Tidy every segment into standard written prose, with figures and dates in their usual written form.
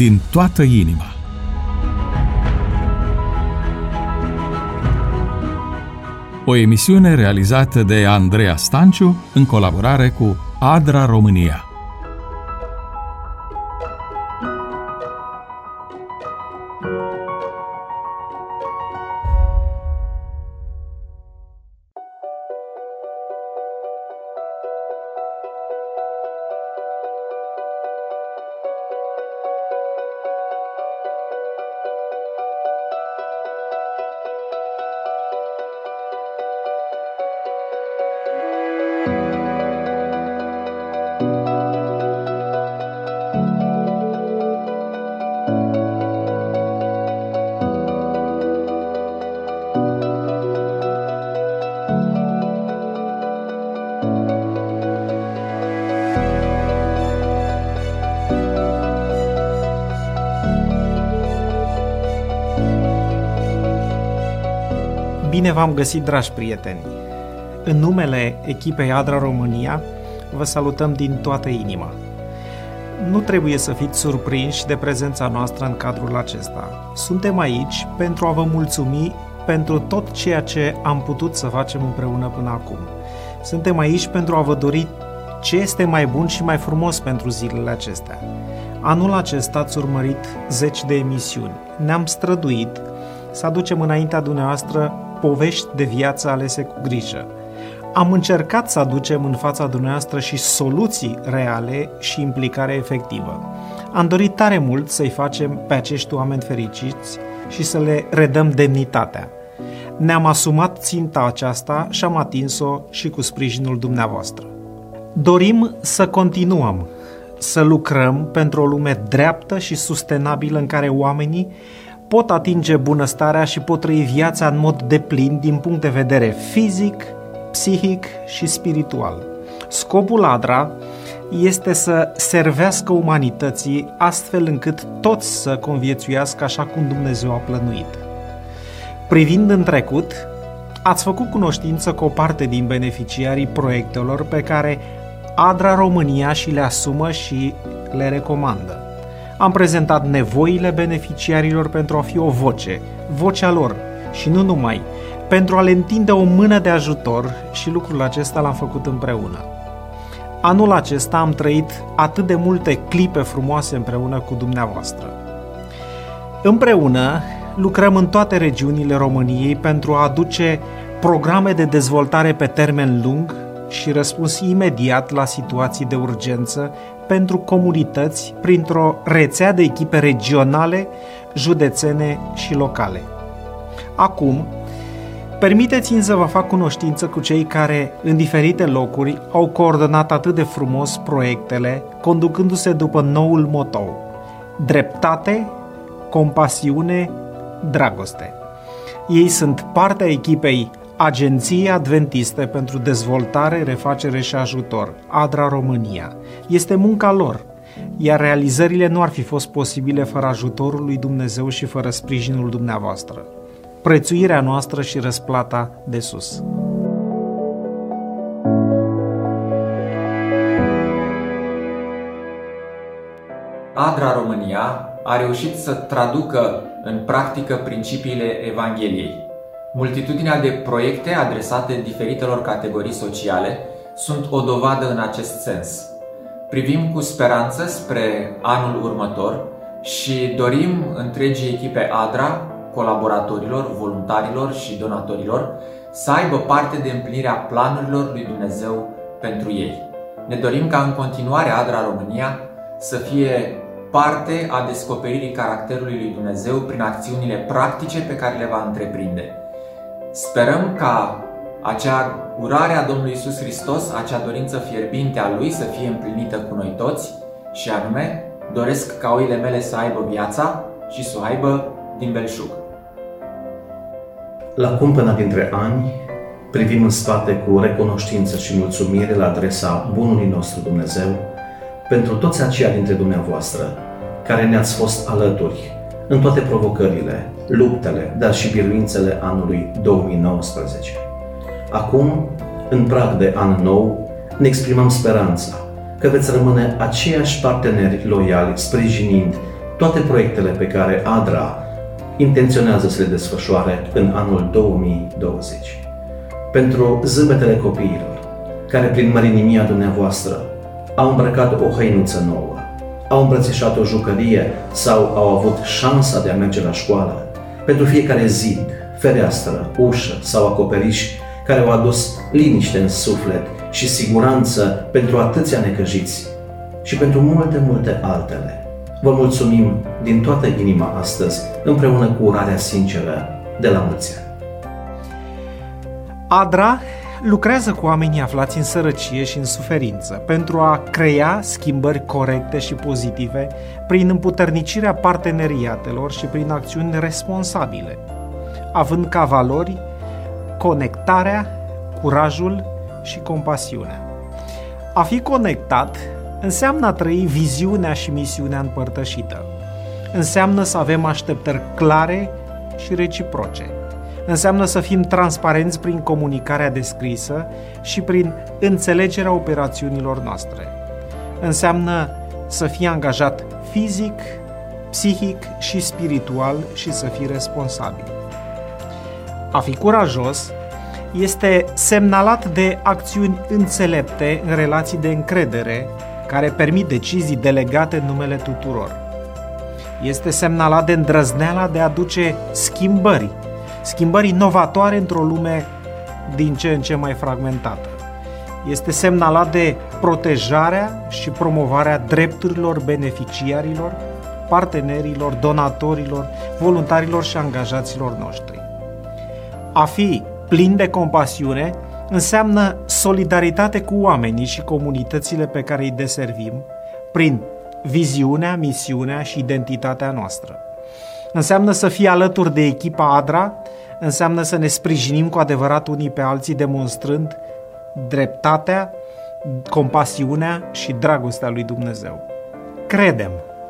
din toată inima. O emisiune realizată de Andreea Stanciu în colaborare cu ADRA România. Bine v-am găsit, dragi prieteni! În numele echipei ADRA România, vă salutăm din toată inima. Nu trebuie să fiți surprinși de prezența noastră în cadrul acesta. Suntem aici pentru a vă mulțumi pentru tot ceea ce am putut să facem împreună până acum. Suntem aici pentru a vă dori ce este mai bun și mai frumos pentru zilele acestea. Anul acesta ați urmărit 10 de emisiuni. Ne-am străduit să aducem înaintea dumneavoastră povești de viață alese cu grijă. Am încercat să aducem în fața dumneavoastră și soluții reale și implicare efectivă. Am dorit tare mult să-i facem pe acești oameni fericiți și să le redăm demnitatea. Ne-am asumat ținta aceasta și am atins-o și cu sprijinul dumneavoastră. Dorim să continuăm să lucrăm pentru o lume dreaptă și sustenabilă în care oamenii pot atinge bunăstarea și pot trăi viața în mod deplin din punct de vedere fizic, psihic și spiritual. Scopul ADRA este să servească umanității astfel încât toți să conviețuiască așa cum Dumnezeu a plănuit. Privind în trecut, ați făcut cunoștință cu o parte din beneficiarii proiectelor pe care ADRA România și le asumă și le recomandă. Am prezentat nevoile beneficiarilor pentru a fi o voce, vocea lor și nu numai, pentru a le întinde o mână de ajutor și lucrul acesta l-am făcut împreună. Anul acesta am trăit atât de multe clipe frumoase împreună cu dumneavoastră. Împreună lucrăm în toate regiunile României pentru a aduce programe de dezvoltare pe termen lung și răspuns imediat la situații de urgență pentru comunități printr-o rețea de echipe regionale, județene și locale. Acum, permiteți-mi să vă fac cunoștință cu cei care, în diferite locuri, au coordonat atât de frumos proiectele, conducându-se după noul motou: dreptate, compasiune, dragoste. Ei sunt partea echipei Agenției Adventiste pentru Dezvoltare, Refacere și Ajutor, ADRA România. Este munca lor, iar realizările nu ar fi fost posibile fără ajutorul lui Dumnezeu și fără sprijinul dumneavoastră. Prețuirea noastră și răsplata de sus. ADRA România a reușit să traducă în practică principiile Evangheliei. Multitudinea de proiecte adresate diferitelor categorii sociale sunt o dovadă în acest sens. Privim cu speranță spre anul următor și dorim întregii echipe ADRA, colaboratorilor, voluntarilor și donatorilor să aibă parte de împlinirea planurilor lui Dumnezeu pentru ei. Ne dorim ca în continuare ADRA România să fie parte a descoperirii caracterului lui Dumnezeu prin acțiunile practice pe care le va întreprinde. Sperăm ca acea urare a Domnului Iisus Hristos, acea dorință fierbinte a Lui să fie împlinită cu noi toți, și anume, doresc ca oile mele să aibă viața și să o aibă din belșug. La cumpăna dintre ani, privim în spate cu recunoștință și mulțumire la adresa bunului nostru Dumnezeu pentru toți aceia dintre dumneavoastră care ne-ați fost alături în toate provocările, luptele, dar și biruințele anului 2019. Acum, în prag de an nou, ne exprimăm speranța că veți rămâne aceiași parteneri loiali, sprijinind toate proiectele pe care ADRA intenționează să le desfășoare în anul 2020. Pentru zâmbetele copiilor, care prin mărinimia dumneavoastră au îmbrăcat o hăinuță nouă, au îmbrățișat o jucărie sau au avut șansa de a merge la școală, pentru fiecare zid, fereastră, ușă sau acoperiș care au adus liniște în suflet și siguranță pentru atâția necăjiți și pentru multe, multe altele. Vă mulțumim din toată inima astăzi, împreună cu urarea sinceră de la mulți ani. ADRA lucrează cu oamenii aflați în sărăcie și în suferință pentru a crea schimbări corecte și pozitive prin împuternicirea parteneriatelor și prin acțiuni responsabile, având ca valori conectarea, curajul și compasiunea. A fi conectat înseamnă a trăi viziunea și misiunea împărtășită. Înseamnă să avem așteptări clare și reciproce. Înseamnă să fim transparenți prin comunicarea descrisă și prin înțelegerea operațiunilor noastre. Înseamnă să fii angajat fizic, psihic și spiritual și să fii responsabil. A fi curajos este semnalat de acțiuni înțelepte în relații de încredere care permit decizii delegate în numele tuturor. Este semnalat de îndrăzneala de a aduce schimbări inovatoare într-o lume din ce în ce mai fragmentată. Este semnalat de protejarea și promovarea drepturilor beneficiarilor, partenerilor, donatorilor, voluntarilor și angajaților noștri. A fi plin de compasiune înseamnă solidaritate cu oamenii și comunitățile pe care îi deservim prin viziunea, misiunea și identitatea noastră. Înseamnă să fii alături de echipa ADRA, înseamnă să ne sprijinim cu adevărat unii pe alții demonstrând dreptatea, compasiunea și dragostea lui Dumnezeu. Credem.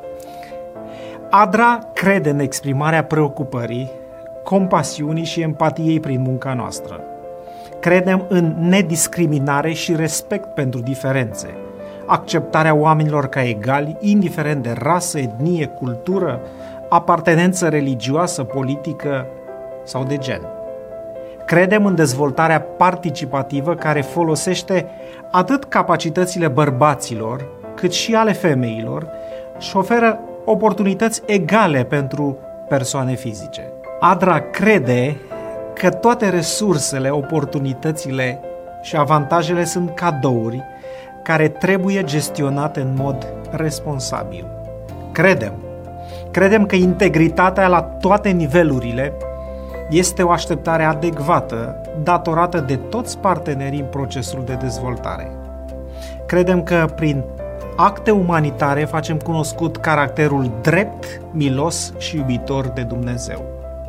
ADRA crede în exprimarea preocupării, compasiunii și empatiei prin munca noastră. Credem în nediscriminare și respect pentru diferențe, acceptarea oamenilor ca egali, indiferent de rasă, etnie, cultură, apartenență religioasă, politică sau de gen. Credem în dezvoltarea participativă care folosește atât capacitățile bărbaților, cât și ale femeilor și oferă oportunități egale pentru persoane fizice. ADRA crede că toate resursele, oportunitățile și avantajele sunt cadouri care trebuie gestionate în mod responsabil. Credem că integritatea la toate nivelurile este o așteptare adecvată, datorată de toți partenerii în procesul de dezvoltare. Credem că prin acte umanitare facem cunoscut caracterul drept, milos și iubitor de Dumnezeu.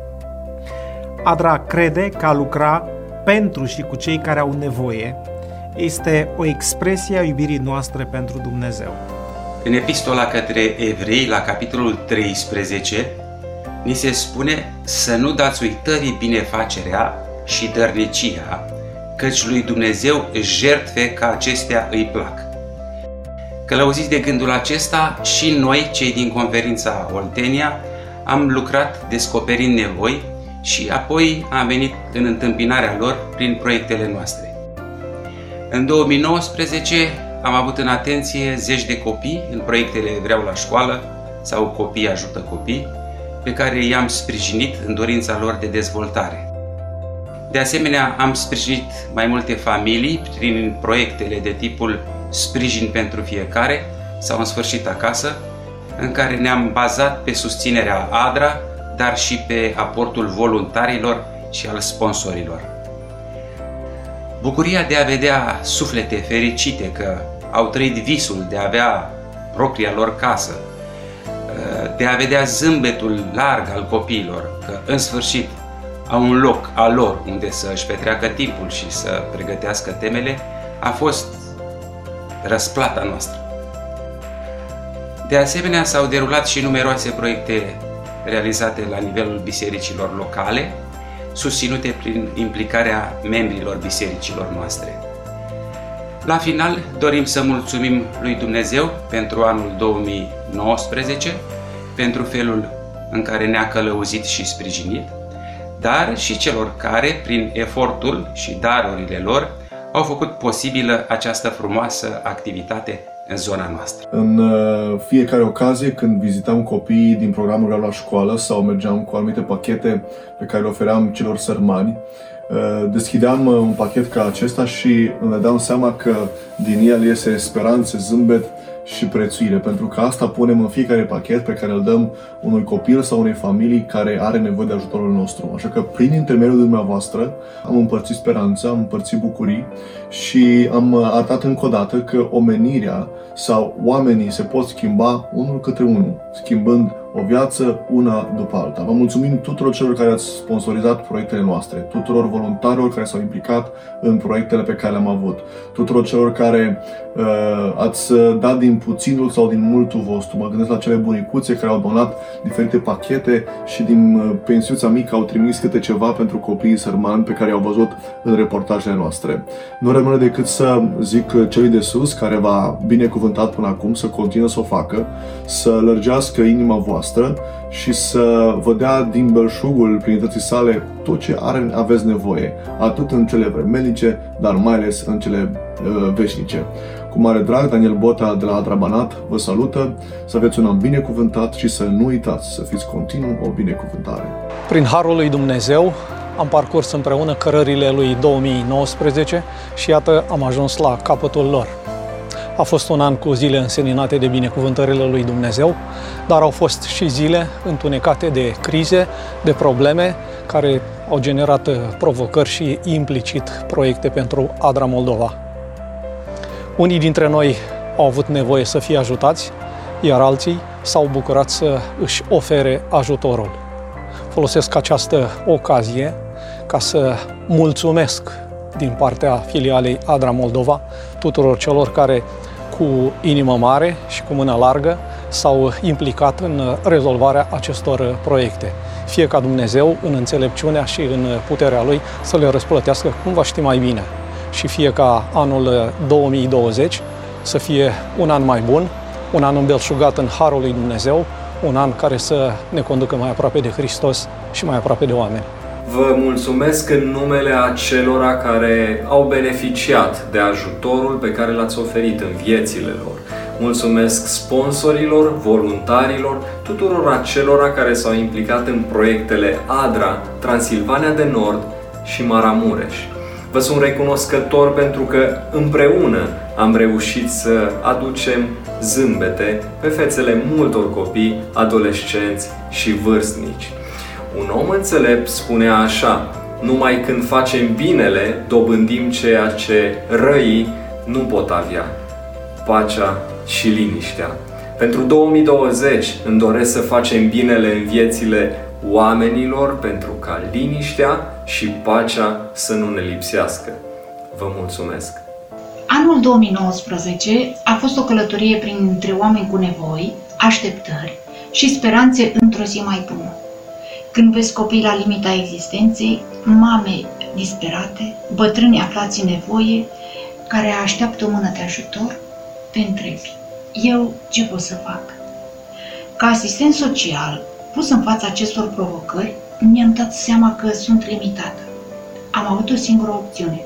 ADRA crede că a lucra pentru și cu cei care au nevoie este o expresie a iubirii noastre pentru Dumnezeu. În epistola către evrei, la capitolul 13, ni se spune să nu dați uitării binefacerea și dărnicia, căci lui Dumnezeu jertfe ca acestea îi plac. Călăuziți de gândul acesta, și noi, cei din conferința Oltenia, am lucrat descoperind nevoi și apoi am venit în întâmpinarea lor prin proiectele noastre. În 2019 am avut în atenție zeci de copii în proiectele Vreau la școală sau Copii ajută copii, pe care i-am sprijinit în dorința lor de dezvoltare. De asemenea, am sprijinit mai multe familii prin proiectele de tipul Sprijin pentru fiecare sau În sfârșit acasă, în care ne-am bazat pe susținerea ADRA, dar și pe aportul voluntarilor și al sponsorilor. Bucuria de a vedea suflete fericite că au trăit visul de a avea propria lor casă, de a vedea zâmbetul larg al copiilor, că în sfârșit au un loc al lor unde să își petreacă timpul și să pregătească temele, a fost răsplata noastră. De asemenea, s-au derulat și numeroase proiecte realizate la nivelul bisericilor locale, susținute prin implicarea membrilor bisericilor noastre. La final, dorim să mulțumim lui Dumnezeu pentru anul 2019, pentru felul în care ne-a călăuzit și sprijinit, dar și celor care, prin efortul și darurile lor, au făcut posibilă această frumoasă activitate în zona noastră. În fiecare ocazie, când vizitam copiii din programul Grau la școală sau mergeam cu anumite pachete pe care le ofeream celor sărmani, deschideam un pachet ca acesta și îmi dădeam seama că din el iese speranță, zâmbet și prețuire, pentru că asta punem în fiecare pachet pe care îl dăm unui copil sau unei familii care are nevoie de ajutorul nostru. Așa că prin intermediul dumneavoastră am împărțit speranță, am împărțit bucurii și am arătat încă o dată că omenirea sau oamenii se pot schimba unul către unul, schimbând o viață una după alta. Vă mulțumim tuturor celor care ați sponsorizat proiectele noastre, tuturor voluntarilor care s-au implicat în proiectele pe care le-am avut, tuturor celor care ați dat din puținul sau din multul vostru. Mă gândesc la cele bunicuțe care au donat diferite pachete și din pensiuța mică au trimis câte ceva pentru copiii sărmani pe care i-au văzut în reportajele noastre. Nu rămâne decât să zic celui de sus, care v-a binecuvântat până acum, să continue să o facă, să lărgească inima voastră și să vă dea din belșugul plinătății sale tot ce aveți nevoie, atât în cele vremelnice, dar mai ales în cele veșnice. Cu mare drag, Daniel Bota de la Adra Banat vă salută, să aveți un an binecuvântat și să nu uitați să fiți continuu o binecuvântare. Prin harul lui Dumnezeu am parcurs împreună cărările lui 2019 și iată am ajuns la capătul lor. A fost un an cu zile înseninate de binecuvântările lui Dumnezeu, dar au fost și zile întunecate de crize, de probleme care au generat provocări și implicit proiecte pentru Adra Moldova. Unii dintre noi au avut nevoie să fie ajutați, iar alții s-au bucurat să își ofere ajutorul. Folosesc această ocazie ca să mulțumesc din partea filialei Adra Moldova tuturor celor care cu inimă mare și cu mână largă s-au implicat în rezolvarea acestor proiecte. Fie ca Dumnezeu, în înțelepciunea și în puterea Lui, să le răsplătească cum va ști mai bine. Și fie ca anul 2020 să fie un an mai bun, un an îmbelșugat în harul lui Dumnezeu, un an care să ne conducă mai aproape de Hristos și mai aproape de oameni. Vă mulțumesc în numele acelora care au beneficiat de ajutorul pe care l-ați oferit în viețile lor. Mulțumesc sponsorilor, voluntarilor, tuturor acelora care s-au implicat în proiectele Adra, Transilvania de Nord și Maramureș. Vă sunt recunoscător pentru că împreună am reușit să aducem zâmbete pe fețele multor copii, adolescenți și vârstnici. Un om înțelept spunea așa: numai când facem binele, dobândim ceea ce răii nu pot avea, pacea și liniștea. Pentru 2020 îmi doresc să facem binele în viețile oamenilor pentru ca liniștea și pacea să nu ne lipsească. Vă mulțumesc! Anul 2019 a fost o călătorie printre oameni cu nevoi, așteptări și speranțe într-o zi mai bună. Când vezi copii la limita existenței, mame disperate, bătrâni aflați în nevoie, care așteaptă o mână de ajutor, te întrebi: eu ce pot să fac? Ca asistent social, pus în fața acestor provocări, mi-am dat seama că sunt limitată. Am avut o singură opțiune: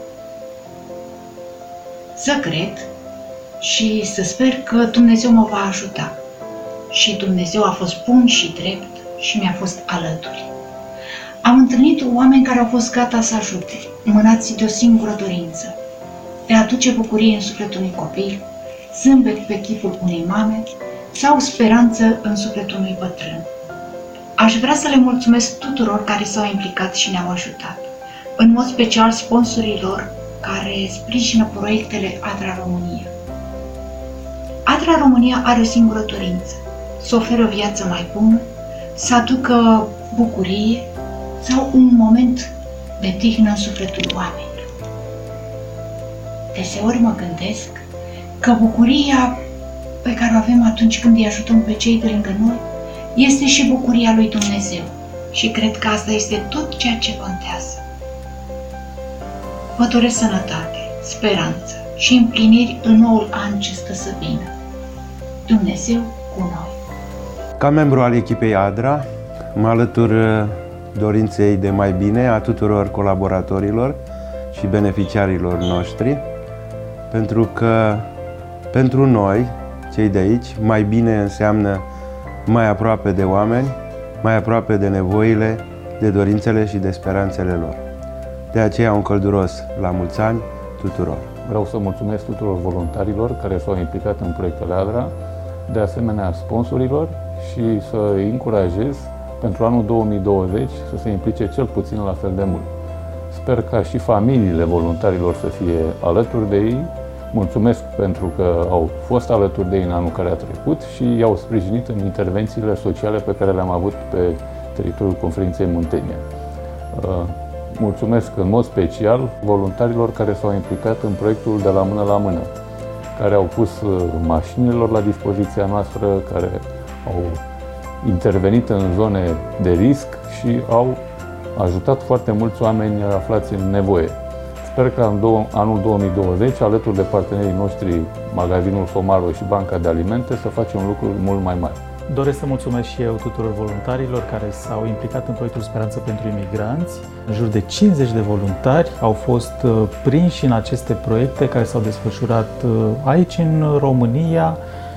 să cred și să sper că Dumnezeu mă va ajuta. Și Dumnezeu a fost bun și drept și mi-a fost alături. Am întâlnit oameni care au fost gata să ajute, mânați de o singură dorință: de a aduce bucurie în sufletul unui copil, zâmbet pe chipul unei mame sau speranță în sufletul unui bătrân. Aș vrea să le mulțumesc tuturor care s-au implicat și ne-au ajutat, în mod special sponsorilor care sprijină proiectele Adra România. Adra România are o singură dorință: să ofere o viață mai bună, să aducă bucurie sau un moment de tihnă în sufletul oamenilor. Deseori mă gândesc că bucuria pe care o avem atunci când îi ajutăm pe cei de lângă noi este și bucuria lui Dumnezeu și cred că asta este tot ceea ce contează. Vă doresc sănătate, speranță și împliniri în noul an ce stă să vină. Dumnezeu cu noi! Ca membru al echipei ADRA, mă alătur dorinței de mai bine a tuturor colaboratorilor și beneficiarilor noștri, pentru că pentru noi, cei de aici, mai bine înseamnă mai aproape de oameni, mai aproape de nevoile, de dorințele și de speranțele lor. De aceea un călduros la mulți ani tuturor! Vreau să mulțumesc tuturor voluntarilor care s-au implicat în proiectele ADRA, de asemenea sponsorilor, și să îi încurajez pentru anul 2020 să se implice cel puțin la fel de mult. Sper ca și familiile voluntarilor să fie alături de ei. Mulțumesc pentru că au fost alături de ei în anul care a trecut și i-au sprijinit în intervențiile sociale pe care le-am avut pe teritoriul Conferinței Muntenia. Mulțumesc în mod special voluntarilor care s-au implicat în proiectul De la mână la mână, care au pus mașinilor la dispoziția noastră, care au intervenit în zone de risc și au ajutat foarte mulți oameni aflați în nevoie. Sper că în anul 2020, alături de partenerii noștri, Magazinul Somalo și Banca de Alimente, să facem lucruri mult mai mari. Doresc să mulțumesc și eu tuturor voluntarilor care s-au implicat în proiectul Speranță pentru Imigranți. În jur de 50 de voluntari au fost prinși în aceste proiecte care s-au desfășurat aici în România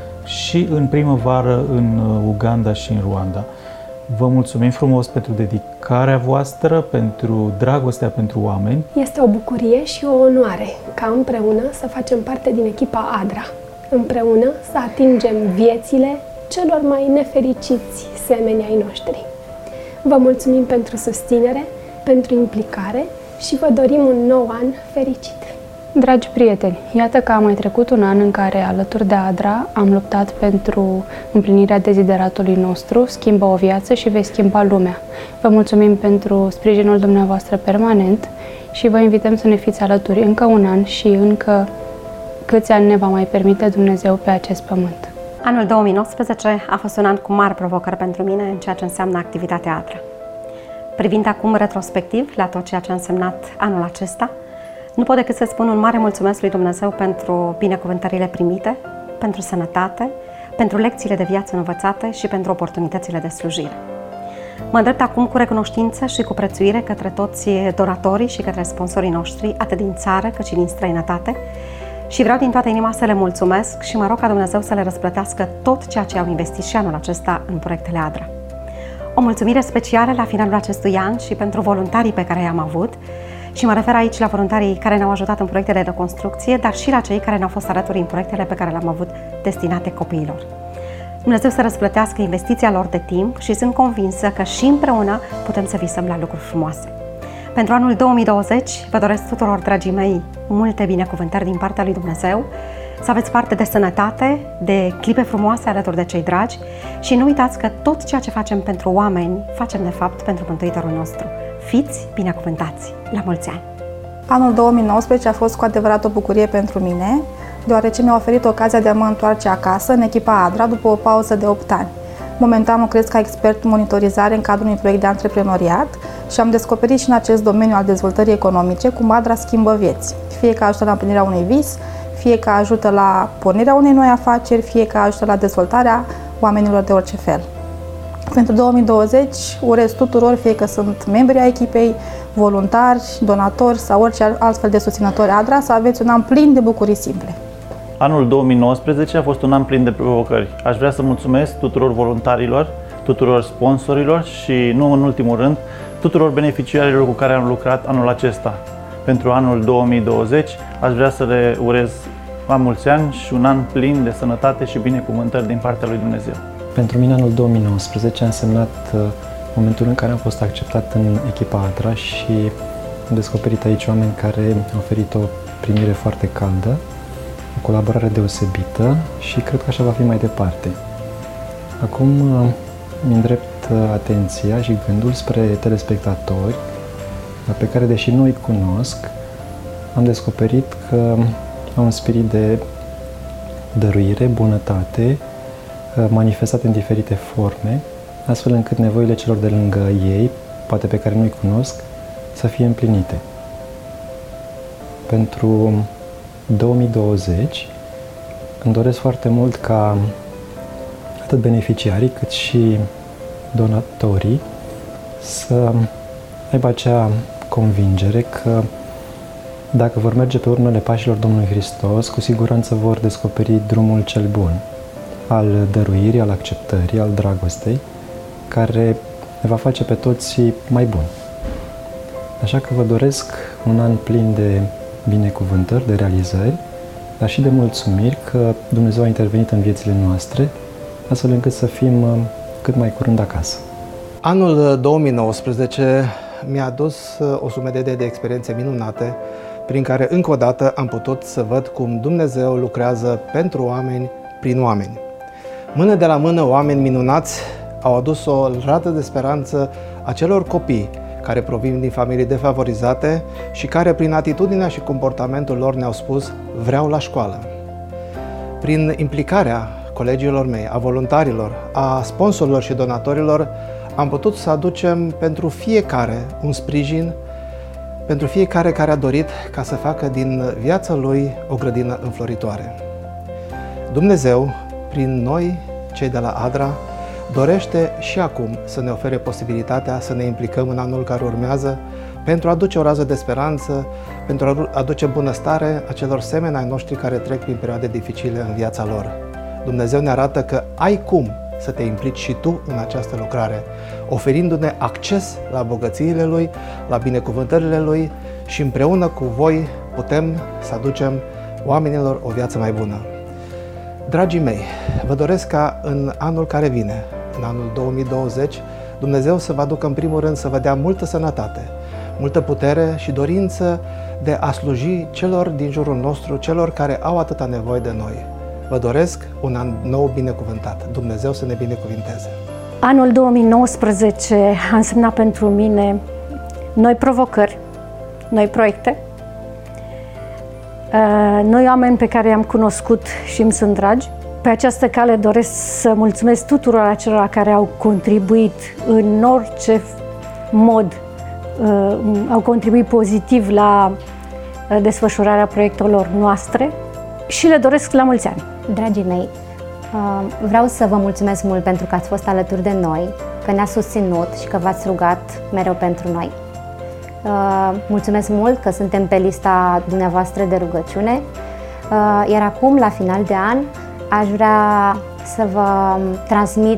și în primăvară în Uganda și în Rwanda. Vă mulțumim frumos pentru dedicarea voastră, pentru dragostea pentru oameni. Este o bucurie și o onoare ca împreună să facem parte din echipa ADRA. Împreună să atingem viețile celor mai nefericiți semeni ai noștri. Vă mulțumim pentru susținere, pentru implicare și vă dorim un nou an fericit! Dragi prieteni, iată că a mai trecut un an în care, alături de ADRA, am luptat pentru împlinirea dezideratului nostru, schimbă o viață și vei schimba lumea. Vă mulțumim pentru sprijinul dumneavoastră permanent și vă invităm să ne fiți alături încă un an și încă câți ani ne va mai permite Dumnezeu pe acest pământ. Anul 2019 a fost un an cu mari provocări pentru mine în ceea ce înseamnă activitatea ADRA. Privind acum retrospectiv la tot ceea ce a însemnat anul acesta, nu pot decât să spun un mare mulțumesc lui Dumnezeu pentru binecuvântările primite, pentru sănătate, pentru lecțiile de viață învățate și pentru oportunitățile de slujire. Mă îndrept acum cu recunoștință și cu prețuire către toți donatorii și către sponsorii noștri, atât din țară cât și din străinătate, și vreau din toată inima să le mulțumesc și mă rog ca Dumnezeu să le răsplătească tot ceea ce au investit și anul acesta în proiectele ADRA. O mulțumire specială la finalul acestui an și pentru voluntarii pe care i-am avut, și mă refer aici la voluntarii care ne-au ajutat în proiectele de reconstrucție, dar și la cei care ne-au fost alături în proiectele pe care le-am avut destinate copiilor. Dumnezeu să răsplătească investiția lor de timp și sunt convinsă că și împreună putem să visăm la lucruri frumoase. Pentru anul 2020 vă doresc tuturor, dragii mei, multe binecuvântări din partea lui Dumnezeu, să aveți parte de sănătate, de clipe frumoase alături de cei dragi și nu uitați că tot ceea ce facem pentru oameni, facem de fapt pentru Mântuitorul nostru. Fiți binecuvântați! La mulți ani! Anul 2019 a fost cu adevărat o bucurie pentru mine, deoarece mi-a oferit ocazia de a mă întoarce acasă în echipa ADRA după o pauză de 8 ani. Momentan lucrez ca expert monitorizare în cadrul unui proiect de antreprenoriat și am descoperit și în acest domeniu al dezvoltării economice cum ADRA schimbă vieți, fie că ajută la împlinirea unui vis, fie că ajută la pornirea unei noi afaceri, fie că ajută la dezvoltarea oamenilor de orice fel. Pentru 2020 urez tuturor, fie că sunt membri ai echipei, voluntari, donatori sau orice altfel de susținători ADRA, să aveți un an plin de bucurii simple. Anul 2019 a fost un an plin de provocări. Aș vrea să mulțumesc tuturor voluntarilor, tuturor sponsorilor și, nu în ultimul rând, tuturor beneficiarilor cu care am lucrat anul acesta. Pentru anul 2020 aș vrea să le urez la mulți ani și un an plin de sănătate și binecuvântări din partea lui Dumnezeu. Pentru mine anul 2019 a însemnat momentul în care am fost acceptat în echipa ADRA și am descoperit aici oameni care au oferit o primire foarte caldă, o colaborare deosebită și cred că așa va fi mai departe. Acum îmi îndrept atenția și gândul spre telespectatori pe care, deși nu îi cunosc, am descoperit că au un spirit de dăruire, bunătate, manifestate în diferite forme, astfel încât nevoile celor de lângă ei, poate pe care nu îi cunosc, să fie împlinite. Pentru 2020 îmi doresc foarte mult ca atât atât beneficiarii cât și donatorii să aibă acea convingere că dacă vor merge pe urmele pașilor Domnului Hristos, cu siguranță vor descoperi drumul cel bun al dăruirii, al acceptării, al dragostei, care ne va face pe toți mai buni. Așa că vă doresc un an plin de binecuvântări, de realizări, dar și de mulțumiri că Dumnezeu a intervenit în viețile noastre, astfel încât să fim cât mai curând acasă. Anul 2019 mi-a adus o sumedenie de experiențe minunate, prin care încă o dată am putut să văd cum Dumnezeu lucrează pentru oameni, prin oameni. Mână de la mână, oameni minunați au adus o rată de speranță acelor copii care provin din familii defavorizate și care, prin atitudinea și comportamentul lor, ne-au spus: vreau la școală. Prin implicarea colegilor mei, a voluntarilor, a sponsorilor și donatorilor, am putut să aducem pentru fiecare un sprijin, pentru fiecare care a dorit ca să facă din viața lui o grădină înfloritoare. Dumnezeu, prin noi, cei de la ADRA, dorește și acum să ne ofere posibilitatea să ne implicăm în anul care urmează pentru a aduce o rază de speranță, pentru a aduce bunăstare acelor semeni ai noștri care trec prin perioade dificile în viața lor. Dumnezeu ne arată că ai cum să te implici și tu în această lucrare, oferindu-ne acces la bogățiile Lui, la binecuvântările Lui și împreună cu voi putem să aducem oamenilor o viață mai bună. Dragii mei, vă doresc ca în anul care vine, în anul 2020, Dumnezeu să vă aducă în primul rând să vă dea multă sănătate, multă putere și dorință de a sluji celor din jurul nostru, celor care au atâta nevoie de noi. Vă doresc un an nou binecuvântat. Dumnezeu să ne binecuvinteze. Anul 2019 a însemnat pentru mine noi provocări, noi proiecte, noi oameni pe care i-am cunoscut și îmi sunt dragi. Pe această cale doresc să mulțumesc tuturor acelora care au contribuit în orice mod, au contribuit pozitiv la desfășurarea proiectelor noastre și le doresc la mulți ani. Dragii mei, vreau să vă mulțumesc mult pentru că ați fost alături de noi, că ne-ați susținut și că v-ați rugat mereu pentru noi. Mulțumesc mult că suntem pe lista dumneavoastră de rugăciune, iar acum, la final de an, aș vrea să vă transmit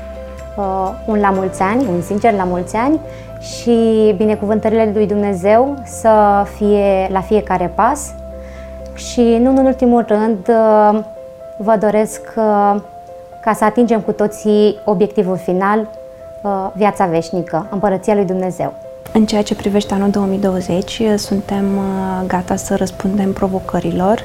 un la mulți ani, un sincer la mulți ani și binecuvântările lui Dumnezeu să fie la fiecare pas și, nu în ultimul rând, vă doresc ca să atingem cu toții obiectivul final, viața veșnică, Împărăția lui Dumnezeu. În ceea ce privește anul 2020, suntem gata să răspundem provocărilor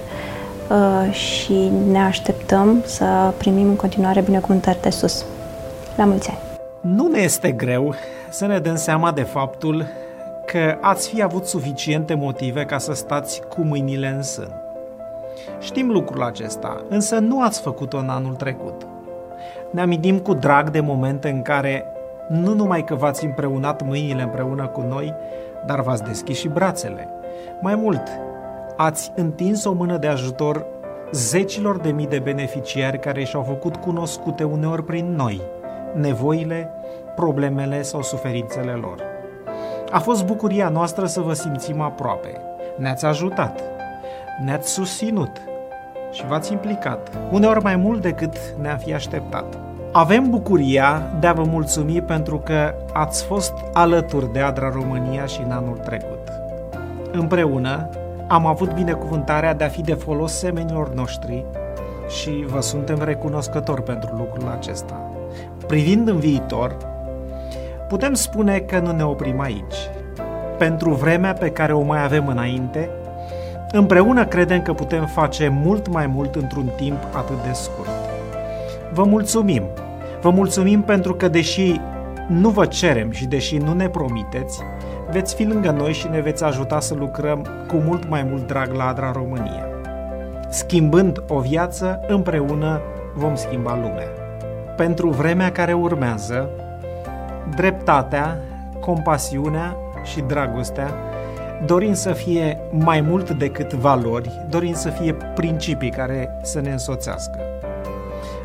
și ne așteptăm să primim în continuare binecuvântări de sus. La mulți ani! Nu ne este greu să ne dăm seama de faptul că ați fi avut suficiente motive ca să stați cu mâinile în sân. Știm lucrul acesta, însă nu ați făcut-o în anul trecut. Ne amintim cu drag de momente în care nu numai că v-ați împreunat mâinile împreună cu noi, dar v-ați deschis și brațele. Mai mult, ați întins o mână de ajutor zecilor de mii de beneficiari care și-au făcut cunoscute uneori prin noi nevoile, problemele sau suferințele lor. A fost bucuria noastră să vă simțim aproape. Ne-ați ajutat, ne-ați susținut și v-ați implicat, uneori mai mult decât ne-am fi așteptat. Avem bucuria de a vă mulțumi pentru că ați fost alături de ADRA România și în anul trecut. Împreună am avut binecuvântarea de a fi de folos semenilor noștri și vă suntem recunoscători pentru lucrul acesta. Privind în viitor, putem spune că nu ne oprim aici. Pentru vremea pe care o mai avem înainte, împreună credem că putem face mult mai mult într-un timp atât de scurt. Vă mulțumim! Vă mulțumim pentru că, deși nu vă cerem și deși nu ne promiteți, veți fi lângă noi și ne veți ajuta să lucrăm cu mult mai mult drag la ADRA România. Schimbând o viață, împreună vom schimba lumea. Pentru vremea care urmează, dreptatea, compasiunea și dragostea dorim să fie mai mult decât valori, dorim să fie principii care să ne însoțească.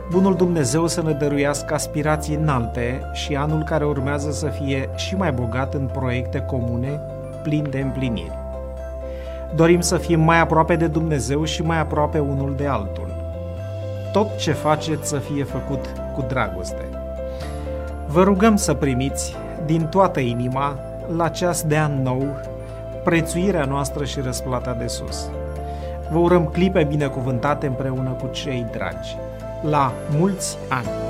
Bunul Dumnezeu să ne dăruiască aspirații înalte și anul care urmează să fie și mai bogat în proiecte comune, plin de împliniri. Dorim să fim mai aproape de Dumnezeu și mai aproape unul de altul. Tot ce faceți să fie făcut cu dragoste. Vă rugăm să primiți din toată inima, la ceas de an nou, prețuirea noastră și răsplata de sus. Vă urăm clipe binecuvântate împreună cu cei dragi. La mulți ani!